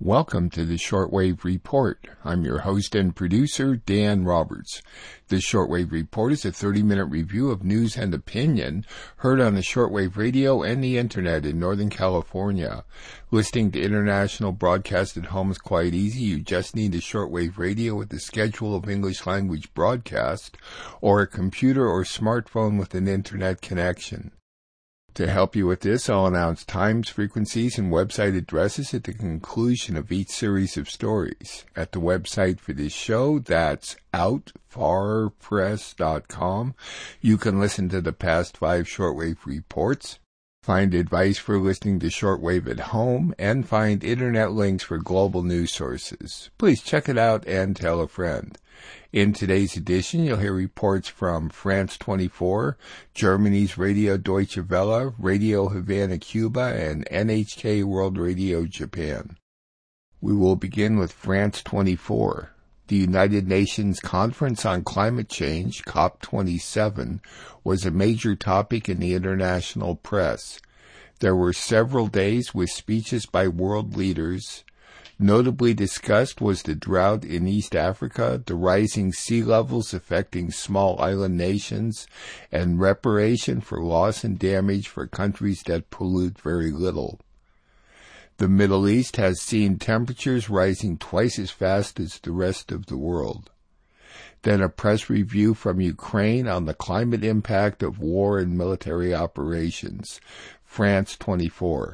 Welcome to the Shortwave Report. I'm your host and producer, Dan Roberts. The Shortwave Report is a 30-minute review of news and opinion heard on the shortwave radio and the internet in Northern California. Listening to international broadcast at home is quite easy. You just need a shortwave radio with a schedule of English language broadcast or a computer or smartphone with an internet connection. To help you with this, I'll announce times, frequencies, and website addresses at the conclusion of each series of stories. At the website for this show, that's outfarpress.com, you can listen to the past 5 shortwave reports, find advice for listening to shortwave at home, and find internet links for global news sources. Please check it out and tell a friend. In today's edition, you'll hear reports from France 24, Germany's Radio Deutsche Welle, Radio Havana, Cuba, and NHK World Radio Japan. We will begin with France 24. The United Nations Conference on Climate Change, COP27, was a major topic in the international press. There were several days with speeches by world leaders. Notably discussed was the drought in East Africa, the rising sea levels affecting small island nations, and reparation for loss and damage for countries that pollute very little. The Middle East has seen temperatures rising twice as fast as the rest of the world. Then a press review from Ukraine on the climate impact of war and military operations. France 24.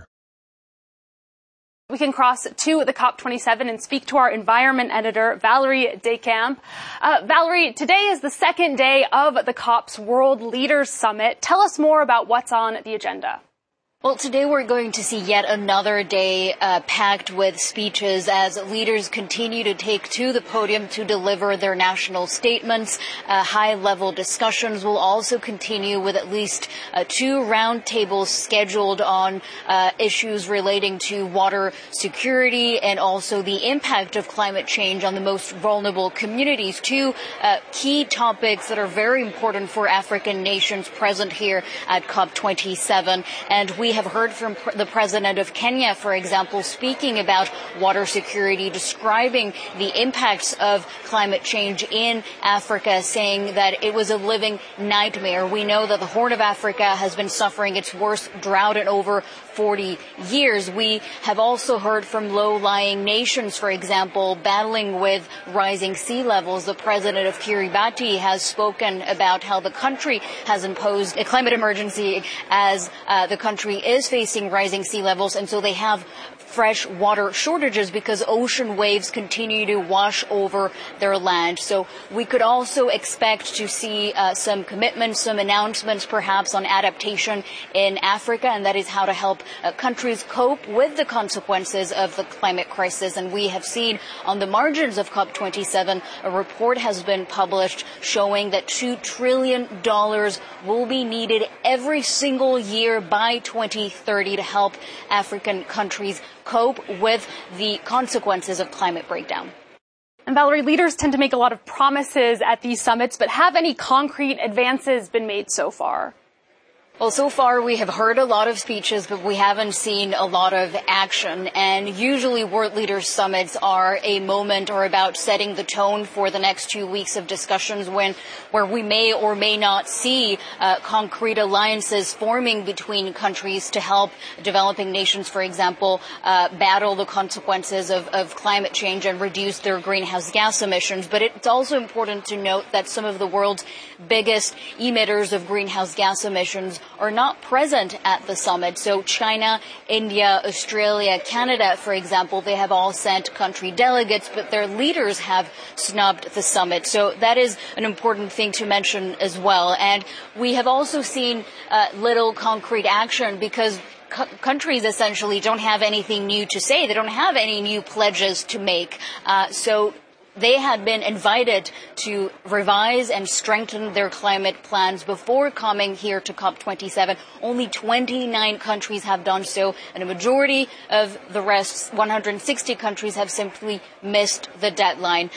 We can cross to the COP27 and speak to our environment editor, Valerie Descamps. Valerie, today is the second day of the COP's World Leaders Summit. Tell us more about what's on the agenda. Well, today we're going to see yet another day packed with speeches as leaders continue to take to the podium to deliver their national statements. High-level discussions will also continue with at least 2 roundtables scheduled on issues relating to water security and also the impact of climate change on the most vulnerable communities. 2 key topics that are very important for African nations present here at COP27. And we have heard from the president of Kenya, for example, speaking about water security, describing the impacts of climate change in Africa, saying that it was a living nightmare. We know that the Horn of Africa has been suffering its worst drought in over 40 years. We have also heard from low-lying nations, for example, battling with rising sea levels. The president of Kiribati has spoken about how the country has imposed a climate emergency as the country is facing rising sea levels, and so they have fresh water shortages because ocean waves continue to wash over their land. So we could also expect to see some commitments, some announcements perhaps on adaptation in Africa, and that is how to help countries cope with the consequences of the climate crisis. And we have seen on the margins of COP27, a report has been published showing that $2 trillion will be needed every single year by 2030 to help African countries cope with the consequences of climate breakdown. And Valerie, leaders tend to make a lot of promises at these summits, but have any concrete advances been made so far? Well, so far we have heard a lot of speeches, but we haven't seen a lot of action. And usually World Leaders Summits are a moment or about setting the tone for the next 2 weeks of discussions where we may or may not see concrete alliances forming between countries to help developing nations, for example, battle the consequences of climate change and reduce their greenhouse gas emissions. But it's also important to note that some of the world's biggest emitters of greenhouse gas emissions are not present at the summit. So China, India, Australia, Canada, for example, they have all sent country delegates, but their leaders have snubbed the summit. So that is an important thing to mention as well. And we have also seen little concrete action because countries essentially don't have anything new to say. They don't have any new pledges to make. So they had been invited to revise and strengthen their climate plans before coming here to COP27. Only 29 countries have done so, and a majority of the rest, 160 countries, have simply missed the deadline.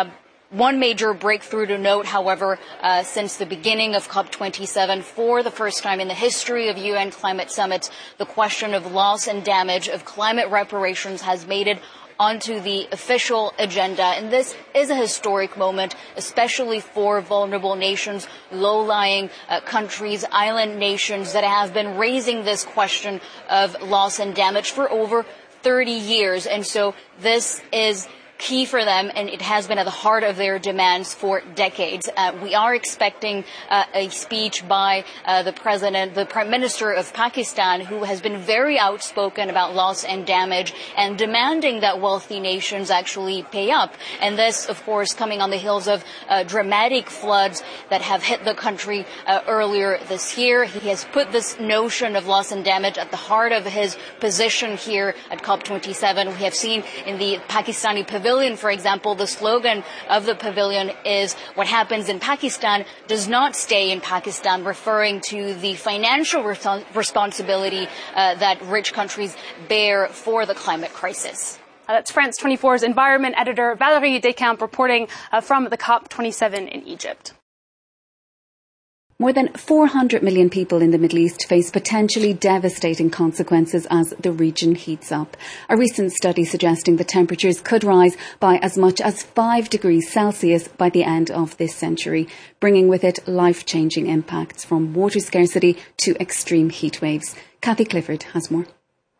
One major breakthrough to note, however, since the beginning of COP27, for the first time in the history of UN climate summits, the question of loss and damage of climate reparations has made it onto the official agenda. And this is a historic moment, especially for vulnerable nations, low-lying countries, island nations that have been raising this question of loss and damage for over 30 years. And so this is key for them, and it has been at the heart of their demands for decades. We are expecting a speech by the Prime Minister of Pakistan, who has been very outspoken about loss and damage and demanding that wealthy nations actually pay up. And this, of course, coming on the heels of dramatic floods that have hit the country earlier this year. He has put this notion of loss and damage at the heart of his position here at COP27. We have seen in the Pakistani pavilion, for example, the slogan of the pavilion is "What happens in Pakistan does not stay in Pakistan," referring to the financial responsibility that rich countries bear for the climate crisis. That's France 24's environment editor Valérie Descamps reporting from the COP27 in Egypt. More than 400 million people in the Middle East face potentially devastating consequences as the region heats up. A recent study suggesting the temperatures could rise by as much as 5 degrees Celsius by the end of this century, bringing with it life-changing impacts from water scarcity to extreme heat waves. Kathy Clifford has more.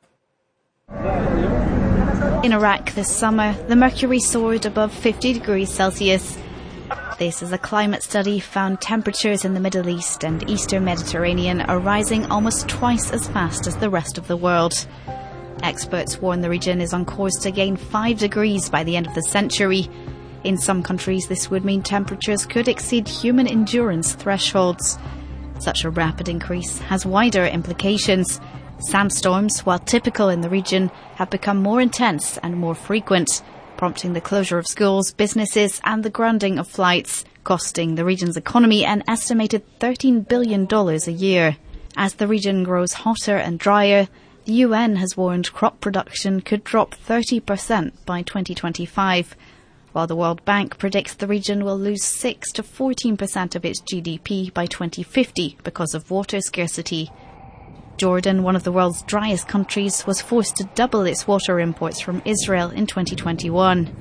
In Iraq this summer, the mercury soared above 50 degrees Celsius. This is a climate study found temperatures in the Middle East and Eastern Mediterranean are rising almost twice as fast as the rest of the world. Experts warn the region is on course to gain 5 degrees by the end of the century. In some countries, this would mean temperatures could exceed human endurance thresholds. Such a rapid increase has wider implications. Sandstorms, while typical in the region, have become more intense and more frequent, prompting the closure of schools, businesses and the grounding of flights, costing the region's economy an estimated $13 billion a year. As the region grows hotter and drier, the UN has warned crop production could drop 30% by 2025, while the World Bank predicts the region will lose 6 to 14% of its GDP by 2050 because of water scarcity. Jordan, one of the world's driest countries, was forced to double its water imports from Israel in 2021.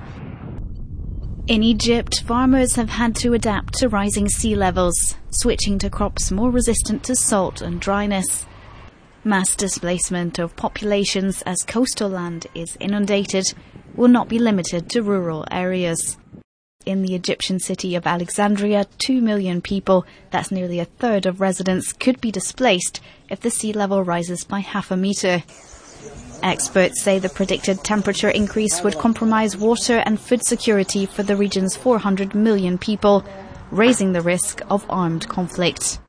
In Egypt, farmers have had to adapt to rising sea levels, switching to crops more resistant to salt and dryness. Mass displacement of populations as coastal land is inundated will not be limited to rural areas. In the Egyptian city of Alexandria, 2 million people, that's nearly a third of residents, could be displaced if the sea level rises by half a metre. Experts say the predicted temperature increase would compromise water and food security for the region's 400 million people, raising the risk of armed conflict.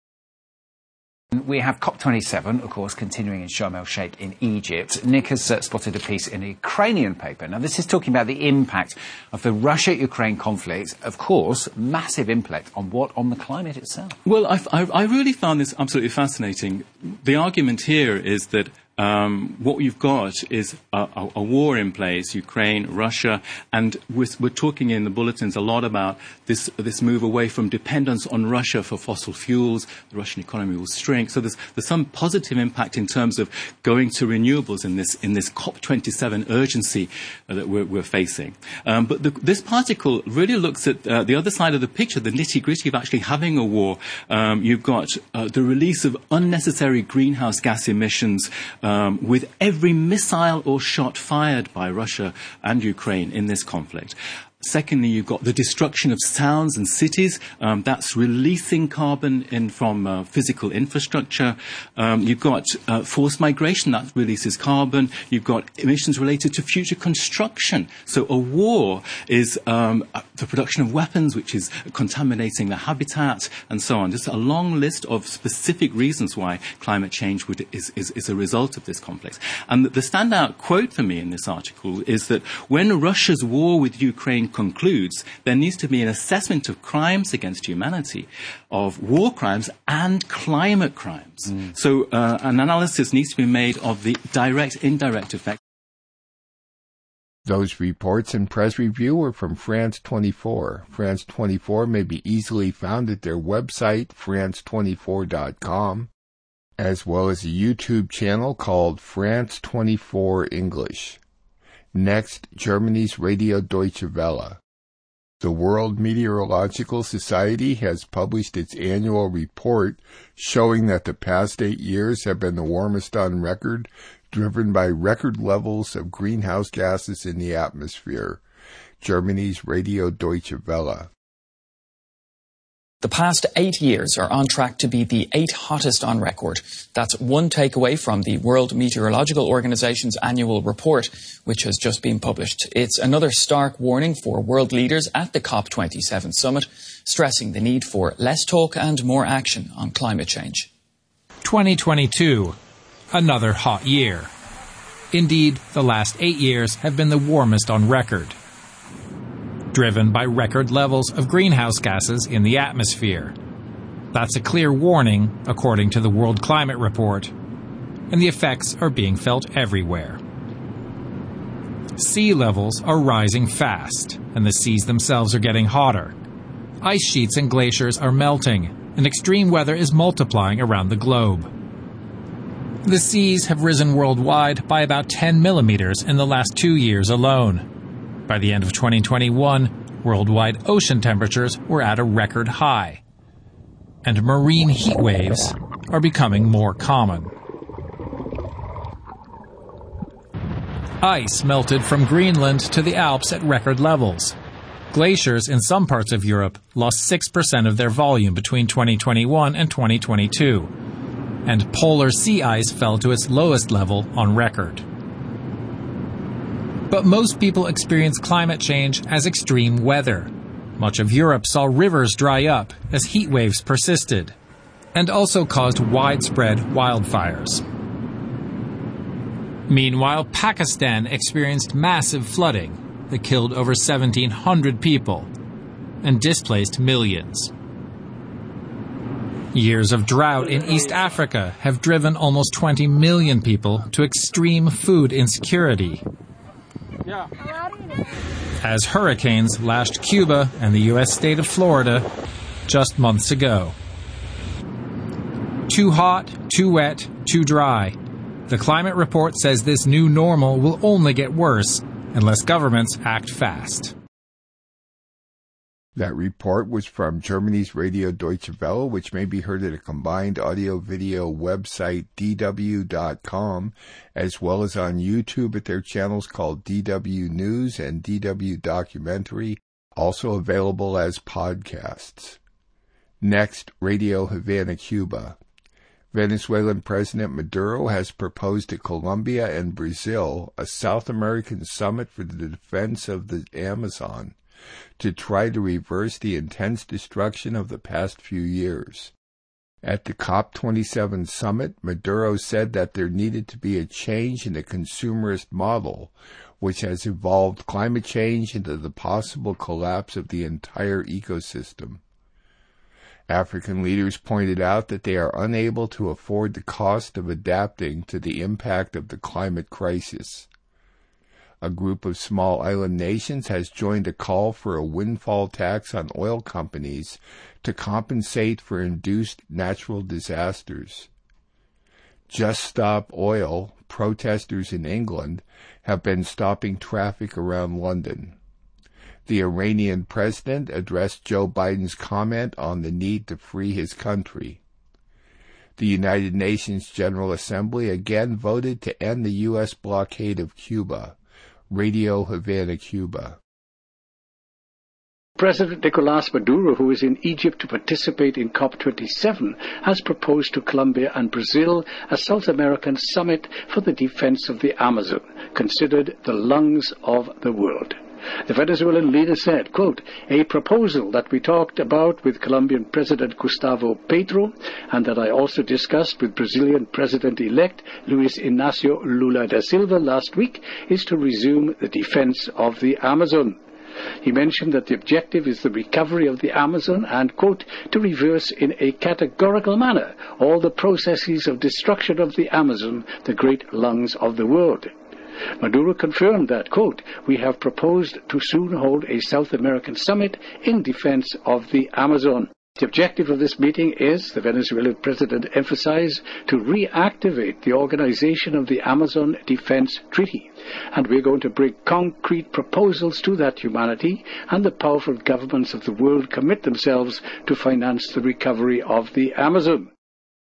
We have COP27, of course, continuing in Sharm el-Sheikh in Egypt. Nick has spotted a piece in a Ukrainian paper. Now, this is talking about the impact of the Russia-Ukraine conflict, of course, massive impact on the climate itself. Well, I really found this absolutely fascinating. The argument here is that what you've got is a war in place, Ukraine, Russia, and we're talking in the bulletins a lot about this move away from dependence on Russia for fossil fuels. The Russian economy will shrink. So there's some positive impact in terms of going to renewables in this COP27 urgency that we're facing. But this particle really looks at the other side of the picture, the nitty-gritty of actually having a war. You've got the release of unnecessary greenhouse gas emissions, with every missile or shot fired by Russia and Ukraine in this conflict. Secondly, you've got the destruction of towns and cities. That's releasing carbon from physical infrastructure. You've got forced migration. That releases carbon. You've got emissions related to future construction. So a war is the production of weapons, which is contaminating the habitat, and so on. Just a long list of specific reasons why climate change is a result of this conflict. And the standout quote for me in this article is that when Russia's war with Ukraine concludes, there needs to be an assessment of crimes against humanity, of war crimes and climate crimes. So an analysis needs to be made of the direct, indirect effects. Those reports and press review were from France 24. France 24 may be easily found at their website, france24.com, as well as a YouTube channel called France 24 English. Next, Germany's Radio Deutsche Welle. The World Meteorological Society has published its annual report showing that the past 8 years have been the warmest on record, driven by record levels of greenhouse gases in the atmosphere. Germany's Radio Deutsche Welle. The past 8 years are on track to be the 8 hottest on record. That's one takeaway from the World Meteorological Organization's annual report, which has just been published. It's another stark warning for world leaders at the COP27 summit, stressing the need for less talk and more action on climate change. 2022, another hot year. Indeed, the last 8 years have been the warmest on record, driven by record levels of greenhouse gases in the atmosphere. That's a clear warning, according to the World Climate Report, and the effects are being felt everywhere. Sea levels are rising fast, and the seas themselves are getting hotter. Ice sheets and glaciers are melting, and extreme weather is multiplying around the globe. The seas have risen worldwide by about 10 millimeters in the last 2 years alone. By the end of 2021, worldwide ocean temperatures were at a record high, and marine heat waves are becoming more common. Ice melted from Greenland to the Alps at record levels. Glaciers in some parts of Europe lost 6% of their volume between 2021 and 2022, and polar sea ice fell to its lowest level on record. But most people experience climate change as extreme weather. Much of Europe saw rivers dry up as heat waves persisted, and also caused widespread wildfires. Meanwhile, Pakistan experienced massive flooding that killed over 1,700 people and displaced millions. Years of drought in East Africa have driven almost 20 million people to extreme food insecurity, as hurricanes lashed Cuba and the U.S. state of Florida just months ago. Too hot, too wet, too dry. The climate report says this new normal will only get worse unless governments act fast. That report was from Germany's Radio Deutsche Welle, which may be heard at a combined audio-video website, dw.com, as well as on YouTube at their channels called DW News and DW Documentary, also available as podcasts. Next, Radio Havana, Cuba. Venezuelan President Maduro has proposed to Colombia and Brazil a South American summit for the defense of the Amazon, to try to reverse the intense destruction of the past few years. At the COP27 summit, Maduro said that there needed to be a change in the consumerist model, which has evolved climate change into the possible collapse of the entire ecosystem. African leaders pointed out that they are unable to afford the cost of adapting to the impact of the climate crisis. A group of small island nations has joined a call for a windfall tax on oil companies to compensate for induced natural disasters. Just Stop Oil protesters in England have been stopping traffic around London. The Iranian president addressed Joe Biden's comment on the need to free his country. The United Nations General Assembly again voted to end the U.S. blockade of Cuba. Radio Havana, Cuba. President Nicolás Maduro, who is in Egypt to participate in COP27, has proposed to Colombia and Brazil a South American summit for the defense of the Amazon, considered the lungs of the world. The Venezuelan leader said, quote, "A proposal that we talked about with Colombian President Gustavo Petro and that I also discussed with Brazilian President-elect Luis Inácio Lula da Silva last week is to resume the defense of the Amazon." He mentioned that the objective is the recovery of the Amazon and, quote, "to reverse in a categorical manner all the processes of destruction of the Amazon, the great lungs of the world." Maduro confirmed that, quote, "We have proposed to soon hold a South American summit in defense of the Amazon." The objective of this meeting is, the Venezuelan president emphasized, to reactivate the organization of the Amazon Defense Treaty. And we're going to bring concrete proposals to that humanity, and the powerful governments of the world commit themselves to finance the recovery of the Amazon.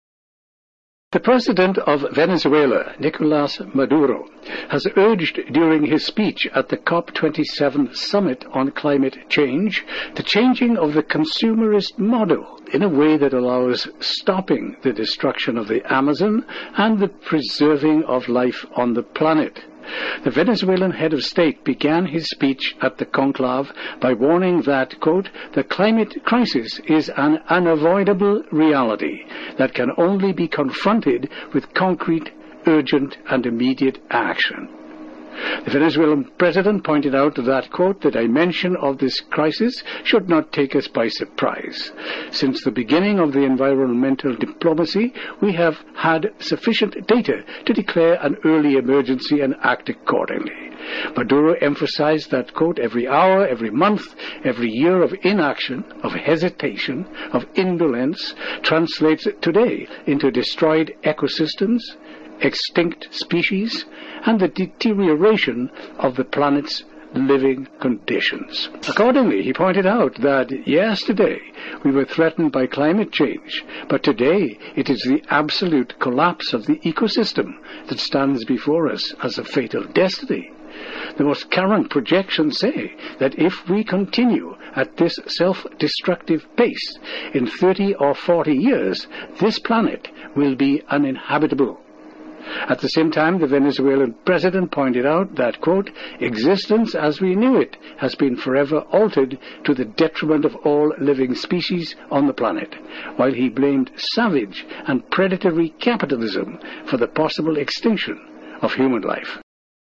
The president of Venezuela, Nicolas Maduro, has urged during his speech at the COP27 summit on climate change the changing of the consumerist model in a way that allows stopping the destruction of the Amazon and the preserving of life on the planet. The Venezuelan head of state began his speech at the conclave by warning that, quote, the climate crisis is an unavoidable reality that can only be confronted with concrete, urgent, and immediate action. The Venezuelan president pointed out that, quote, the dimension of this crisis should not take us by surprise. Since the beginning of the environmental diplomacy, we have had sufficient data to declare an early emergency and act accordingly. Maduro emphasized that, quote, every hour, every month, every year of inaction, of hesitation, of indolence translates today into destroyed ecosystems, extinct species, and the deterioration of the planet's living conditions. Accordingly, he pointed out that yesterday we were threatened by climate change, but today it is the absolute collapse of the ecosystem that stands before us as a fatal destiny. The most current projections say that if we continue at this self-destructive pace, in 30 or 40 years, this planet will be uninhabitable. At the same time, the Venezuelan president pointed out that, quote, existence as we knew it has been forever altered to the detriment of all living species on the planet, while he blamed savage and predatory capitalism for the possible extinction of human life.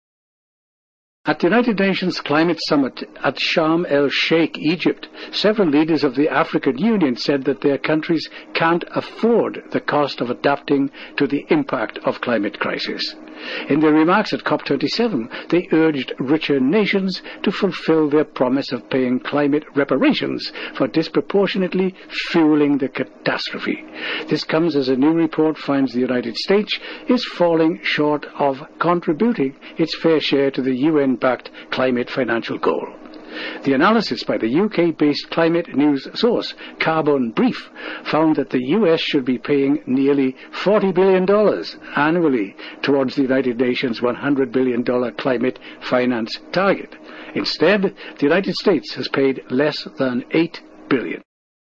At the United Nations Climate Summit at Sharm el-Sheikh, Egypt, several leaders of the African Union said that their countries can't afford the cost of adapting to the impact of climate crisis. In their remarks at COP27, they urged richer nations to fulfill their promise of paying climate reparations for disproportionately fueling the catastrophe. This comes as a new report finds the United States is falling short of contributing its fair share to the UN-backed climate financial goal. The analysis by the UK-based climate news source Carbon Brief found that the US should be paying nearly $40 billion annually towards the United Nations $100 billion climate finance target. Instead, the United States has paid less than $8 billion.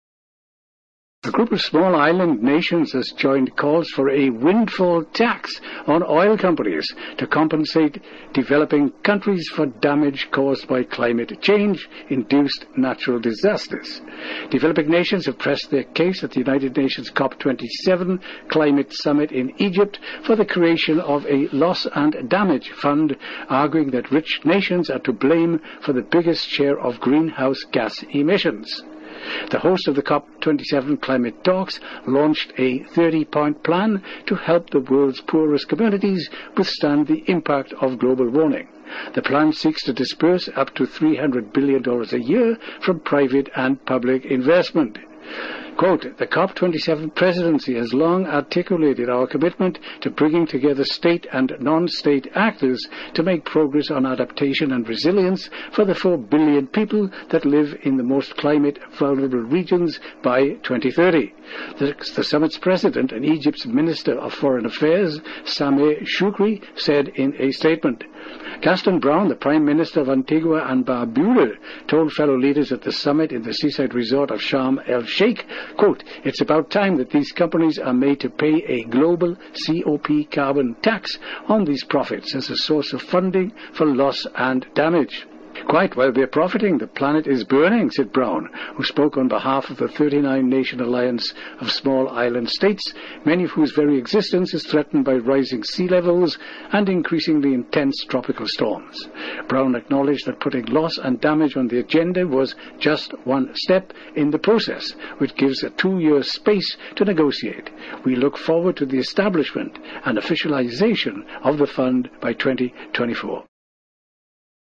A group of small island nations has joined calls for a windfall tax on oil companies to compensate developing countries for damage caused by climate change-induced natural disasters. Developing nations have pressed their case at the United Nations COP27 Climate Summit in Egypt for the creation of a loss and damage fund, arguing that rich nations are to blame for the biggest share of greenhouse gas emissions. The host of the COP27 climate talks launched a 30-point plan to help the world's poorest communities withstand the impact of global warming. The plan seeks to disperse up to $300 billion a year from private and public investment. Quote, the COP27 presidency has long articulated our commitment to bringing together state and non-state actors to make progress on adaptation and resilience for the 4 billion people that live in the most climate-vulnerable regions by 2030. The summit's president and Egypt's Minister of Foreign Affairs, Sameh Shoukry, said in a statement, Gaston Brown, the Prime Minister of Antigua and Barbuda, told fellow leaders at the summit in the seaside resort of Sharm el-Sheikh, quote, it's about time that these companies are made to pay a global COP carbon tax on these profits as a source of funding for loss and damage. Quite while they're profiting, the planet is burning, said Brown, who spoke on behalf of the 39-nation alliance of small island states, many of whose very existence is threatened by rising sea levels and increasingly intense tropical storms. Brown acknowledged that putting loss and damage on the agenda was just one step in the process, which gives a 2-year space to negotiate. We look forward to the establishment and officialization of the fund by 2024.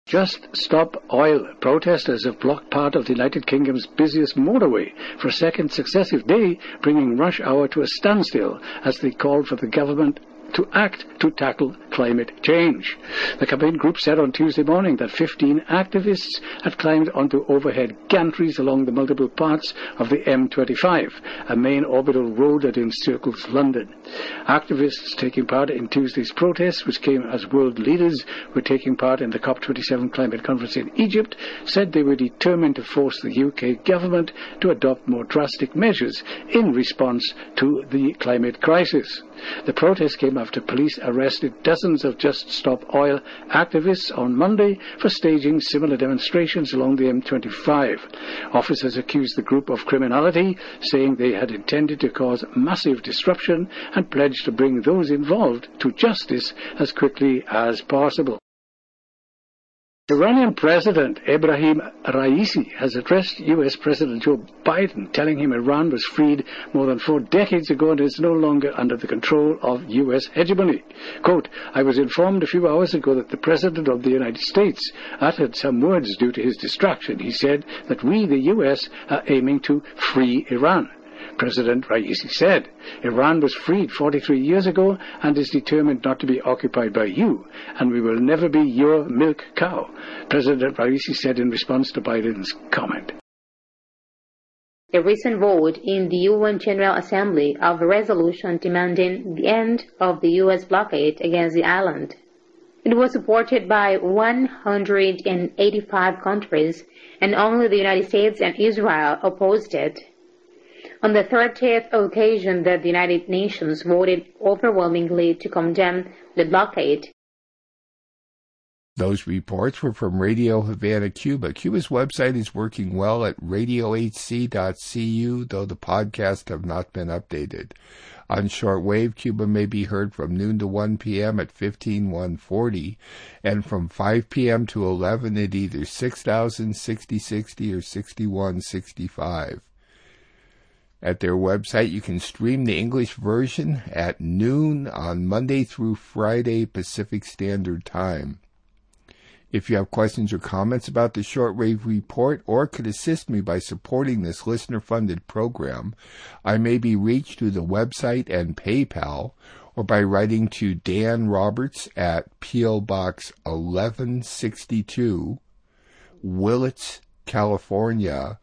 Just Stop Oil. Protesters have blocked part of the United Kingdom's busiest motorway for a second successive day, bringing rush hour to a standstill as they called for the government to act to tackle climate change. The campaign group said on Tuesday morning that 15 activists had climbed onto overhead gantries along the multiple parts of the M25, a main orbital road that encircles London. Activists taking part in Tuesday's protests, which came as world leaders were taking part in the COP27 climate conference in Egypt, said they were determined to force the UK government to adopt more drastic measures in response to the climate crisis. The protest came after police arrested dozens of Just Stop Oil activists on Monday for staging similar demonstrations along the M25. Officers accused the group of criminality, saying they had intended to cause massive disruption and pledged to bring those involved to justice as quickly as possible. Iranian President Ebrahim Raisi has addressed U.S. President Joe Biden, telling him Iran was freed more than 4 decades ago and is no longer under the control of U.S. hegemony. Quote, "I was informed a few hours ago that the President of the United States uttered some words due to his distraction. He said that we, the U.S., are aiming to free Iran." President Raisi said, "Iran was freed 43 years ago and is determined not to be occupied by you, and we will never be your milk cow," President Raisi said in response to Biden's comment. A recent vote in the UN General Assembly of a resolution demanding the end of the U.S. blockade against the island. It was supported by 185 countries, and only the United States and Israel opposed it. On the 30th occasion that the United Nations voted overwhelmingly to condemn the blockade. Those reports were from Radio Havana, Cuba. Cuba's website is working well at radiohc.cu, though the podcasts have not been updated. On shortwave, Cuba may be heard from noon to 1 p.m. at 15140, and from 5 p.m. to 11 at either 6000, 6060, or 6165. At their website, you can stream the English version at noon on Monday through Friday Pacific Standard Time. If you have questions or comments about the Shortwave Report or could assist me by supporting this listener-funded program, I may be reached through the website and PayPal or by writing to Dan Roberts at P.O. Box 1162, Willits, California,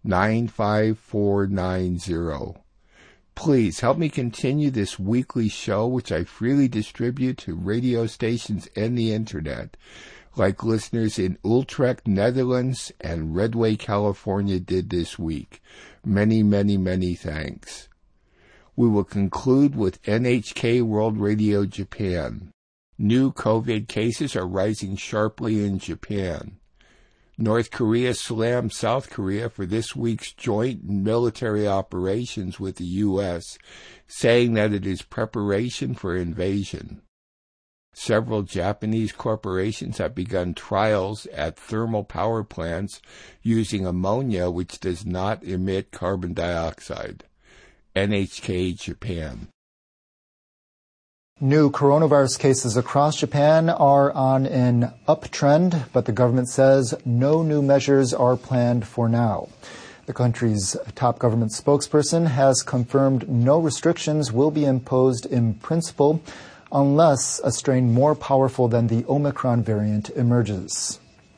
95490. Please help me continue this weekly show, which I freely distribute to radio stations and the internet, like listeners in Utrecht, Netherlands, and Redway, California did this week. Many, many, many thanks. We will conclude with NHK World Radio Japan. New COVID cases are rising sharply in Japan. North Korea slammed South Korea for this week's joint military operations with the U.S., saying that it is preparation for invasion. Several Japanese corporations have begun trials at thermal power plants using ammonia, which does not emit carbon dioxide. NHK Japan. New coronavirus cases across Japan are on an uptrend, but the government says no new measures are planned for now. The country's top government spokesperson has confirmed no restrictions will be imposed in principle unless a strain more powerful than the Omicron variant emerges.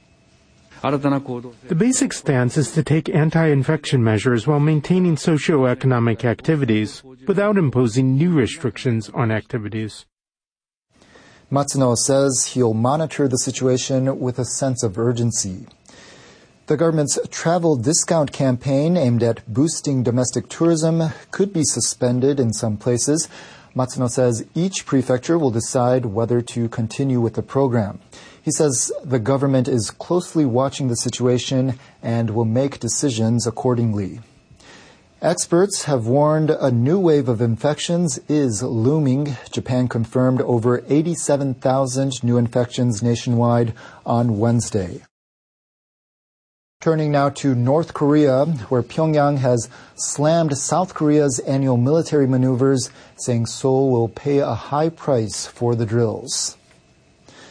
The basic stance is to take anti-infection measures while maintaining socio-economic activities without imposing new restrictions on activities. Matsuno says he'll monitor the situation with a sense of urgency. The government's travel discount campaign aimed at boosting domestic tourism could be suspended in some places. Matsuno says each prefecture will decide whether to continue with the program. He says the government is closely watching the situation and will make decisions accordingly. Experts have warned a new wave of infections is looming. Japan confirmed over 87,000 new infections nationwide on Wednesday. Turning now to North Korea, where Pyongyang has slammed South Korea's annual military maneuvers, saying Seoul will pay a high price for the drills.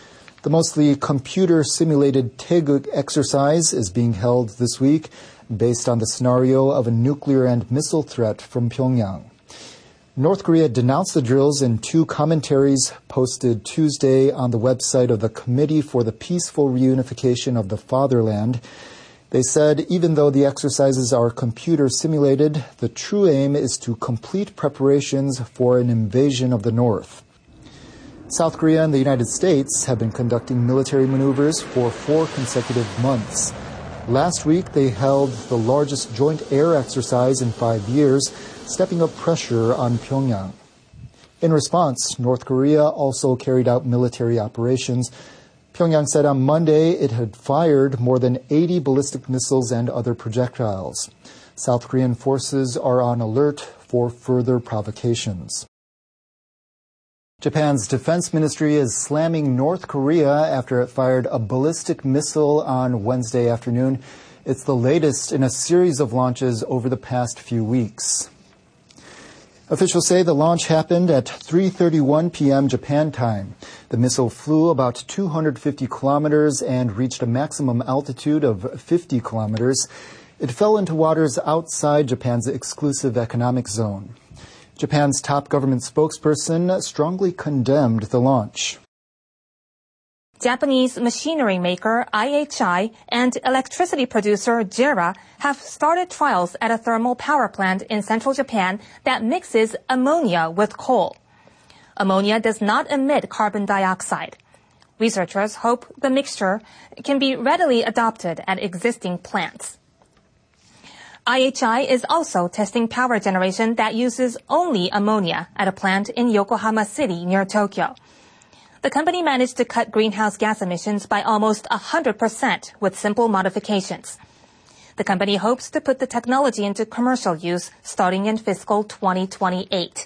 The mostly computer-simulated Taeguk exercise is being held this week based on the scenario of a nuclear and missile threat from Pyongyang. North Korea denounced the drills in two commentaries posted Tuesday on the website of the Committee for the Peaceful Reunification of the Fatherland. They said even though the exercises are computer simulated, the true aim is to complete preparations for an invasion of the North. South Korea and the United States have been conducting military maneuvers for 4 consecutive months. Last week, they held the largest joint air exercise in 5 years, stepping up pressure on Pyongyang. In response, North Korea also carried out military operations. Pyongyang said on Monday it had fired more than 80 ballistic missiles and other projectiles. South Korean forces are on alert for further provocations. Japan's defense ministry is slamming North Korea after it fired a ballistic missile on Wednesday afternoon. It's the latest in a series of launches over the past few weeks. Officials say the launch happened at 3:31 p.m. Japan time. The missile flew about 250 kilometers and reached a maximum altitude of 50 kilometers. It fell into waters outside Japan's exclusive economic zone. Japan's top government spokesperson strongly condemned the launch. Japanese machinery maker IHI and electricity producer JERA have started trials at a thermal power plant in central Japan that mixes ammonia with coal. Ammonia does not emit carbon dioxide. Researchers hope the mixture can be readily adopted at existing plants. IHI is also testing power generation that uses only ammonia at a plant in Yokohama City near Tokyo. The company managed to cut greenhouse gas emissions by almost 100% with simple modifications. The company hopes to put the technology into commercial use starting in fiscal 2028.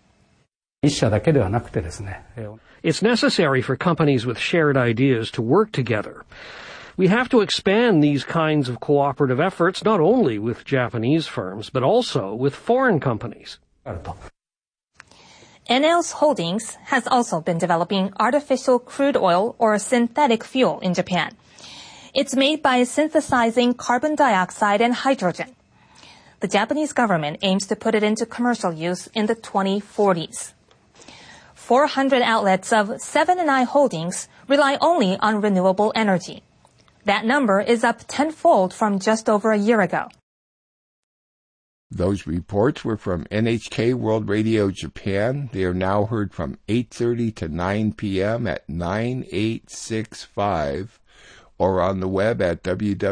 It's necessary for companies with shared ideas to work together. We have to expand these kinds of cooperative efforts not only with Japanese firms, but also with foreign companies. ENEOS Holdings has also been developing artificial crude oil or synthetic fuel in Japan. It's made by synthesizing carbon dioxide and hydrogen. The Japanese government aims to put it into commercial use in the 2040s. 400 outlets of Seven & i Holdings rely only on renewable energy. That number is up tenfold from just over a year ago. Those reports were from NHK World Radio Japan. They are now heard from 8:30 to 9 p.m. at 9865 or on the web at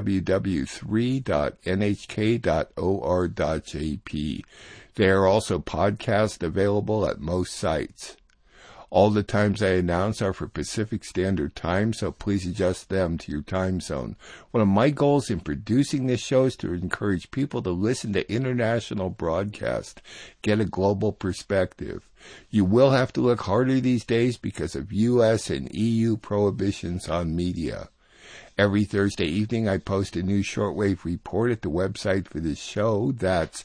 www.3.nhk.or.jp. They are also podcast available at most sites. All the times I announce are for Pacific Standard Time, so please adjust them to your time zone. One of my goals in producing this show is to encourage people to listen to international broadcast, get a global perspective. You will have to look harder these days because of U.S. and EU prohibitions on media. Every Thursday evening I post a new shortwave report at the website for this show. That's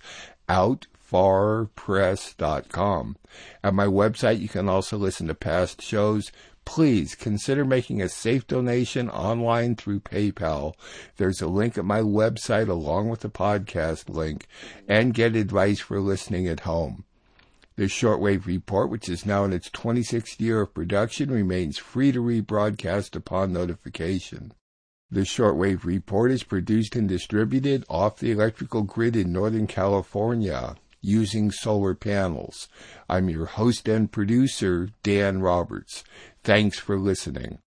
outfarpress.com. At my website, you can also listen to past shows. Please consider making a safe donation online through PayPal. There's a link at my website along with the podcast link, and get advice for listening at home. This shortwave report, which is now in its 26th year of production, remains free to rebroadcast upon notification. The shortwave report is produced and distributed off the electrical grid in Northern California using solar panels. I'm your host and producer, Dan Roberts. Thanks for listening.